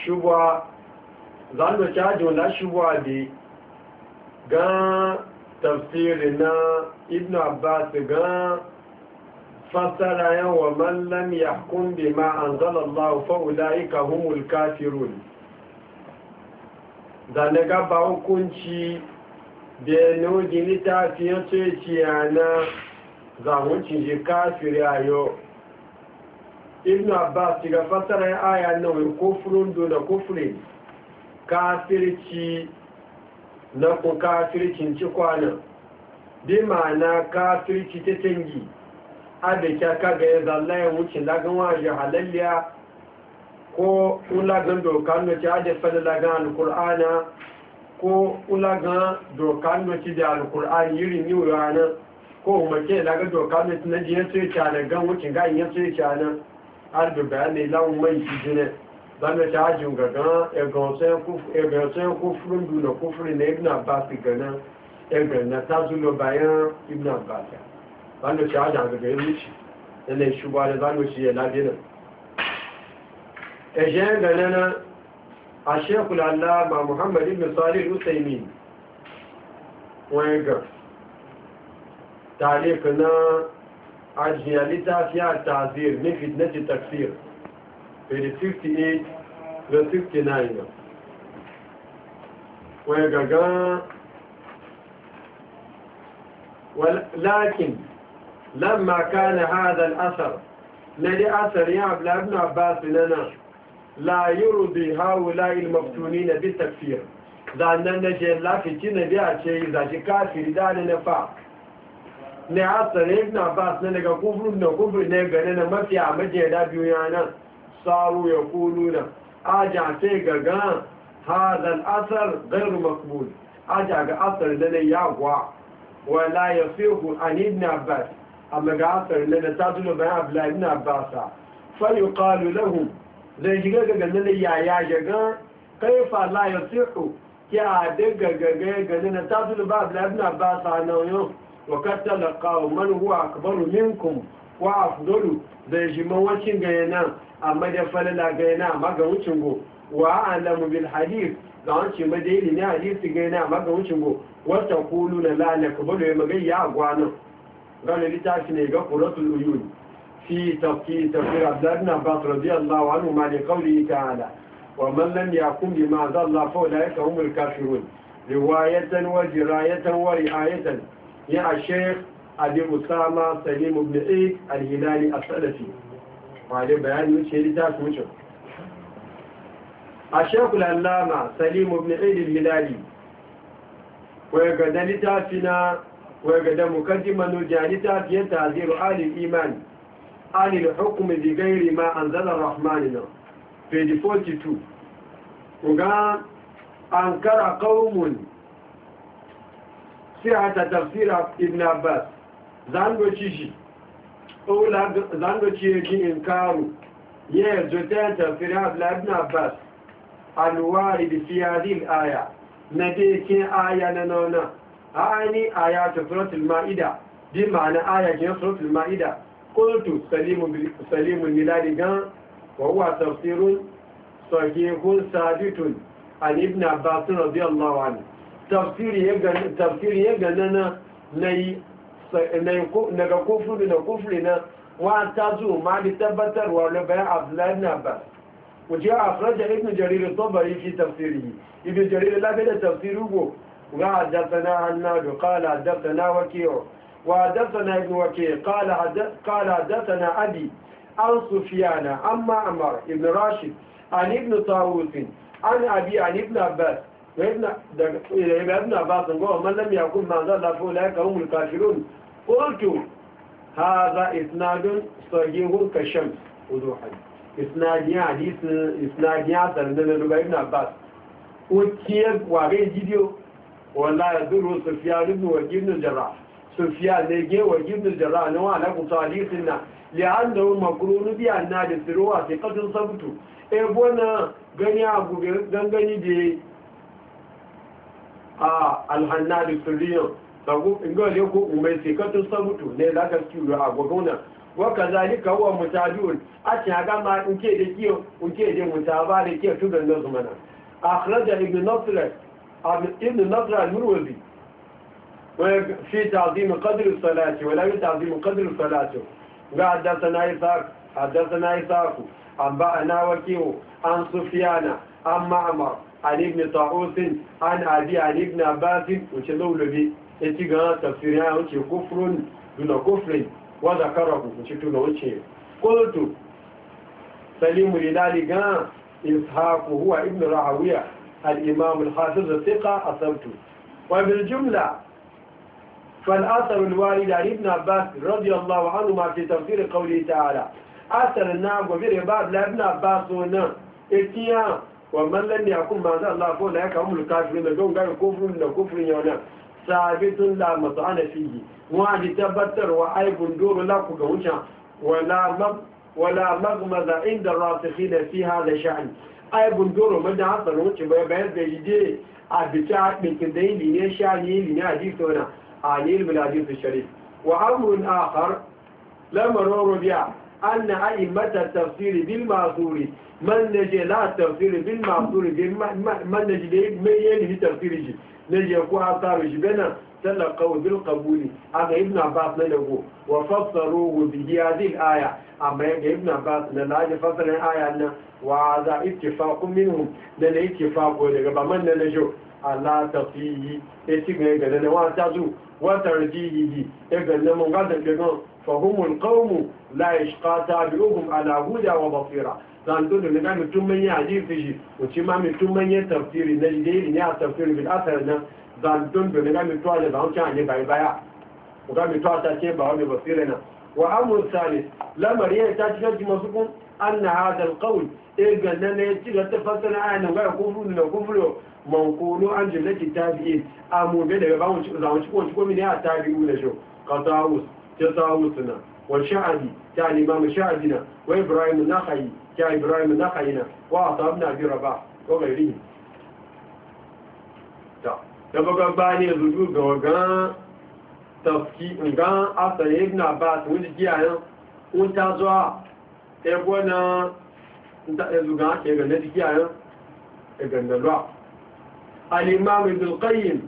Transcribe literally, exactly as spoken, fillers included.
shubwa zanu cajo la shubwa bi ga tafsirin na ibn abbas ga fasara yan wa man lam yahkum bima anzala Allah fa ulaika humul kafirun da na gaba hukunci da noji littafin tsoci na zamuncin shi kafiri a yau ibn abbas ga fasara aya na wani kufurin dole kufurin kafirci na ku kafircin ci kwanan bi ma'ana kafirci ta tangi adda kaga ya zalla ya wuce lagan waje halalliya ko ulagan dokan da ci adda fada lagan alkur'ana ko ulagan dokan da ci da alkur'ani yirin yi rana ko umarke lagan dokan da ci na jiya sai ci na gan wucin ga yin sai ci na har da bayanai lawan mai ci jine zanda ta ajin gagan egansan kufurin duna kufurin na ibn abbas ganin egan na ta zulo bayan ibn abbas zanda ta ajin gaga yin wuce yana shugaba da zanda shi ya labinan ejen ganin na a shekul allama muhammad ibn salih usaimin wani ga tarif na ajiyar littafiya tazir min fitnati takfir page fifty-eight to fifty-nine ويقول ولكن لما كان هذا الأثر الذي أثر يعبل ابن عباس لنا لا يرضي هؤلاء المفتونين بالتكفير ذان النجي لا في تين بيع شيء إذا كافر دان نفاق ne asar ibn abbas ne daga kufrun da kufri ne gane na mafi a majiyar biyu yana saru ya kuluna aja sai gaga hadal asar gairu makbul aja ga asar da ne yagwa wala ya fihu an ibn abbas amma ga asar ne da tazulu bayan abdullahi ibn abbas fa yuqalu lahum zai shiga ga ganin ya ya shiga kaifa la yasihu ya daga gaga ganin na tazulu ba abdullahi ibn abbas nan yau وقد تلقاه من هو أكبر منكم وأفضل ذي جمواتين غينا أما دفلنا غينا ما قوتنغو وأعلم بالحديث لأنش مدينة حديث غينا ما قوتنغو وتقولون لا نقبل يمغي أغوانا قال لتعشني قرة الأيون في تفكير تفكير عبد الله بن عباس رضي الله عنه مع لقوله تعالى ومن لم يقم بما أنزل الله فأولئك هم الكافرون رواية وجراية ورعاية يا الشيخ أبي أسامة سليم بن عيد الهلالي السلفي وعليه بيان يشير تاس مشو الشيخ العلامة سليم بن عيد الهلالي ويقدر لتافنا ويقدر مقدمة نجانتا في تعذير آل الإيمان آل الحكم بغير ما أنزل الرحمن في forty two وقال أنكر قوم صحة تفسير ابن عباس زانغو تشيشي أولا زانغو تشيشي إنكارو يرجوتين تفسير ابن عباس الوارد في هذه الآية نديكين آية ننونا آية آيات سورة المائدة دي معنى آية سورة المائدة قلت سليم سليم الميلادي وهو تفسير صحيح ثابت عن ابن عباس رضي الله عنه tafsiri ya gana na daga kufuri na kufuri na wata zuwa ma da tabbatarwa na bayan abdullahi na abbas wuce a afirajar ibn jaririn tsobari fi tafsiri ibn jaririn lafi da tafsiri go ga haddasa hannadu kala haddasa na wakewa wa haddasa na ibn wake kala haddasa na abi an sufiyana an ma'amar ibn rashid an ibn tawusin an abi an ibn abbas ابن عباس قال من لم يكن ما زال فأولئك هم الكافرون قلت هذا إسناد صحيح كالشمس وضوحا إسناد حديث إسناد عسل من ابن عباس وكيف وغير جديو ولا يدور سفيان بن وكيع بن الجراح سفيان نجي وكيع بن الجراح نوع لكم صحيحنا لأنه مقرون بأن الثروة ثقة صبت إبونا غني أبو غني دي a alhannadu sirriyan sabu inga ne ko umai sai katun sabutu ne la ka kiwo a gwagona وكذلك هو متابعون أشياء ما أنكي دكيو أنكي دي متابعة دكيو تبقى النظمنا أخرج ابن نصر ابن نصر المروزي في تعظيم قدر الصلاة ولا تعظيم قدر الصلاة حدثنا إسحاق حدثنا إسحاق أنبأنا وكيع عن سفيان عن معمر عن ابن طاووس عن أبي عن ابن عباس وشلول به اتقى تفسيرها وشي كفر دون كفر وذكره وشتون وشي قلت سليم لذلك إسحاق هو ابن راهويه الإمام الحافظ الثقة أصبته وبالجملة فالأثر الوارد عن ابن عباس رضي الله عنهما في تفسير قوله تعالى أثر النعم وبرباب لابن عباس هنا اتيان ومن لم يكن ما ذا الله فولا يكهم الكافرين لجون قال كفر لكفر يونا ثابت لا مطعن فيه وعد تبتر وعيب دور لك قوشا ولا مغ ولا مغمض عند الراسخين في هذا الشأن عيب دور مدى عصر وش بيبين بيجي أبتاع من كندين لنيا شعني لنيا حديثنا عنيل بالحديث الشريف وأمر آخر لما رورو بيع أن أئمة التفسير بالمعصور من نجي لا التفسير بالمعصور من نجي ميين في تفسيره نجي يكون أثار جبنا تلقوا بالقبول أما ابن عباس نلقوا وفسروه به هذه الآية أما ابن عباس نلاج فسر الآية أن وهذا اتفاق منهم لأن اتفاق ولغبا من نجو على تفسيره اتفاق لأن واتزو وترجيه إذن من غدا فهم القوم لا يشقى تابعوهم على هدى وبصيرة زندون لنا متومن يعجيب فيجي وشما متومن يتفسير النجدين يا تفسير بالأثر زندون لنا متوالي بهم كان يبعي بايع وقام متوالي تشيب بهم بصيرنا وأمر الثالث لما رأيه تاتي مصكم أن هذا القول إذن لنا يتجد تفسر آية وغير كفرون لكفرون منقول عن جملة التابعين أمور بيدا يبعون زمان شكو من يا تابعون شو قطاوس تطاوسنا والشعبي كان إمام الشعبنا وإبراهيم النخعي كان إبراهيم النخعينا وعطا ابن أبي رباح وغيرهم تبقى باني الزجوج وقان تفكي وقان أصل ابن عباس ونجي عنه وانتازوا تبوانا الزجاج يقول نجي عنه يقول نلوع الإمام ابن القيم